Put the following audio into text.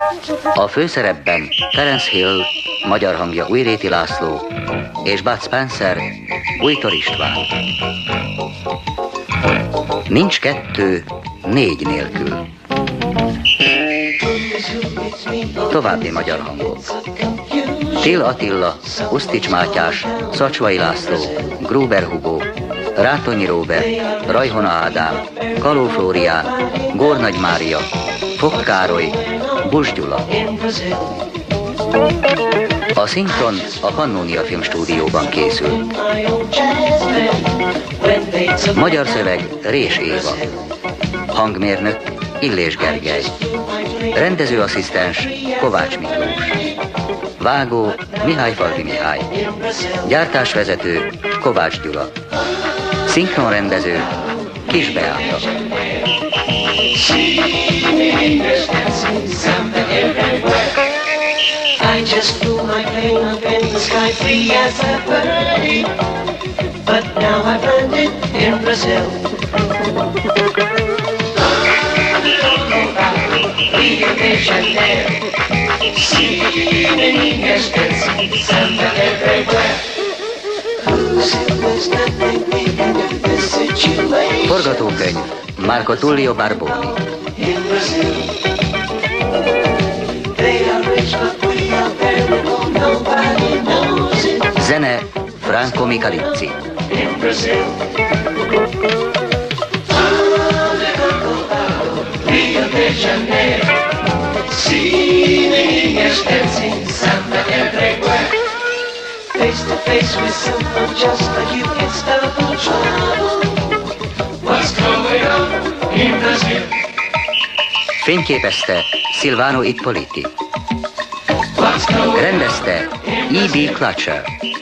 A főszerepben Terence Hill, magyar hangja Újréti László, és Bud Spencer, Újtor István. Nincs kettő, négy nélkül. További magyar hangok. Till Attila, Usztics Mátyás, Szacsvai László, Gruber Hugo, Rátonyi Róbert, Rajhona Ádám, Kaló Flórián, Górnagy Mária, Fok Károly, Buss Gyula. A szinkron a Pannónia Filmstúdióban készült. Magyar szöveg Rés Éva. Hangmérnök Illés Gergely. Rendezőasszisztens Kovács Miklós. Vágó Mihályfalvi Mihály. Gyártásvezető Kovács Gyula. Szinkronrendező Kis Beáta. I just flew my plane up in the sky, free as a bird. But now I've landed in Brazil. Rio de Janeiro, see meninas dancing, samba everywhere. Who's that make me in this situation? Forgatókönyv Marco Tullio Barboni. In Brazil, they are rich, but we are very poor. Nobody knows it. Zene Franco Michalizzi. In Brazil, Rio de Janeiro, see meninas dancing, samba everywhere. Face to face with someone just like you, it's double trouble. What's going on in Brazil? Fényképezte Silvano Ippoliti. What's going Rendezte E.B. Clutcher.